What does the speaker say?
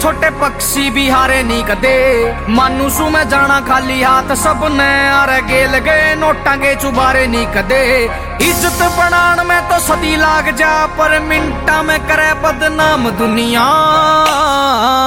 छोटे पक्षी भी हारे नहीं कदे। मानू सू मैं जाना खाली हाथ सब ने आरे गेल गए नोटा के चुबारे नहीं कदे। इज्जत बनान में तो सदी लाग जा पर मिनटा में करे बदनाम दुनिया।